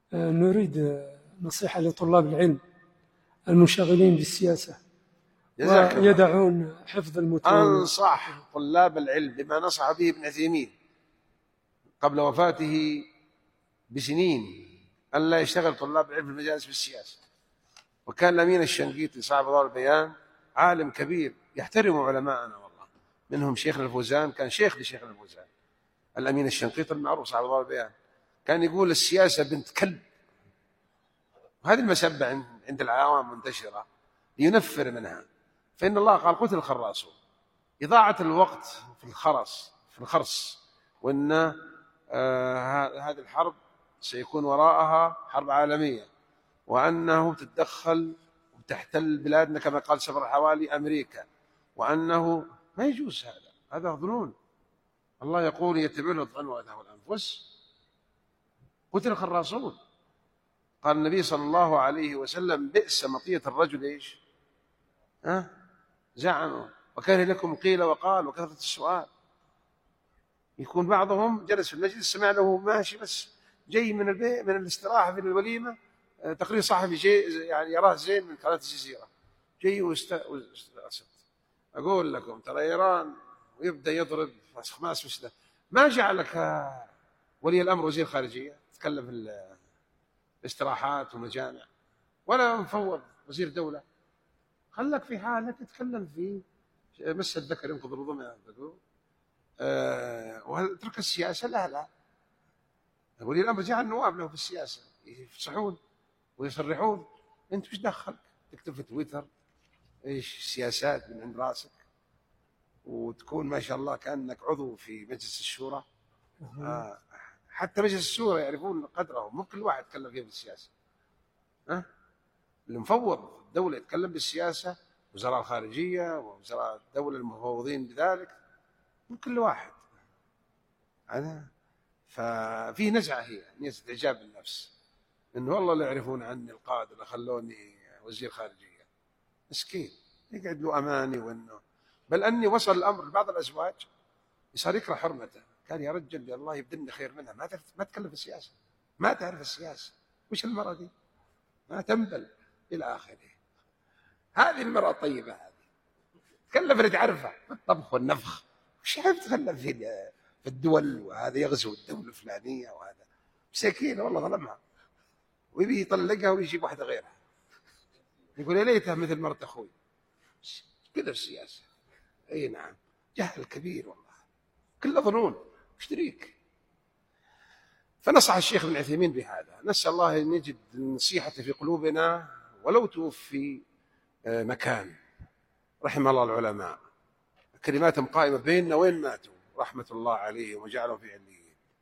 نريد نصيحة لطلاب العلم المنشغلين بالسياسة ويدعون حفظ المتون. أنصح طلاب العلم بما نصح به ابن عثيمين قبل وفاته بسنين، أن لا يشتغل طلاب العلم في المجالس بالسياسة. وكان الأمين الشنقيطي صاحب ضوء البيان عالم كبير يحترم علماءنا والله، منهم شيخنا الفوزان، كان شيخ لشيخنا الفوزان الأمين الشنقيطي المعروف صاحب ضوء البيان، كان يقول السياسة بنت كلب. وهذه المسبة عند العوام منتشرة لينفر منها، فإن الله قال قتل الخراصون. إضاعة الوقت في الخرص، وأن هذه الحرب سيكون وراءها حرب عالمية، وأنه تتدخل وتحتل بلادنا كما قال سفر الحوالي أمريكا، وأنه ما يجوز هذا ظنون. الله يقول يتبعون الظن ويذهب الأنفس. قتل الخراصون. قال النبي صلى الله عليه وسلم بئس مطية الرجل إيش؟ زعموا وكره لكم قيل وقال وكثرة السؤال. يكون بعضهم جلس في المجلس سمع له ماشي بس جاي من البيت من الاستراحة في الوليمة، تقرير صحفي شيء يعني يراه زين من قناة الجزيرة، جاي أقول لكم ترى إيران، ويبدأ يضرب خماس مسلم. ما جعلك ولي الأمر وزير خارجية تتكلم في الاستراحات والمجامع، ولا مفوض وزير دولة؟ خلك في حالك تتكلم في مس الذكر ينقض الرضوع، وترك السياسة. لا ولي الأمر جعل النواب له في السياسة يفصحون ويصرحون. أنت وش دخلك تكتب في تويتر إيش سياسات من عند راسك، وتكون ما شاء الله كأنك عضو في مجلس الشورى. حتى مجلس الشورى يعرفون قدره، مو كل واحد يتكلم فيه بالسياسة. المفوض الدولة يتكلم بالسياسة، وزراء الخارجية ووزراء الدولة المفوضين بذلك، مو كل واحد. ففيه نزعة، هي نزعة إعجاب بالنفس، إنه والله لا يعرفون عني القادة اللي خلوني وزير خارجية. مسكين يقعد له أماني، وإنه بل أني وصل الأمر لبعض الأزواج يصير يكره حرمته. قال يا رجل الله يبدلني خير منها، ما تكلم في السياسة، ما تعرف السياسة، وش المرأة دي ما تنبل إلى آخره. هذه المرأة الطيبة هذه تكلم اللي تعرفها الطبخ والنفخ، وش عارف تتكلم في الدول، وهذا يغزو الدولة الفلانية، وهذا مسكين والله ظلمها، ويبي يطلقها ويجيب واحدة غيرها، يقول يا ليتها مثل مرت أخوي. كذا السياسة. أي نعم، جهل كبير والله، كله ظنون اشتريك. فنصح الشيخ ابن عثيمين بهذا، نسأل الله أن يجد النصيحة في قلوبنا ولو توفي مكان. رحم الله العلماء، كلماتهم قائمة بيننا وين ماتوا، رحمة الله عليهم وجعلهم في عليين.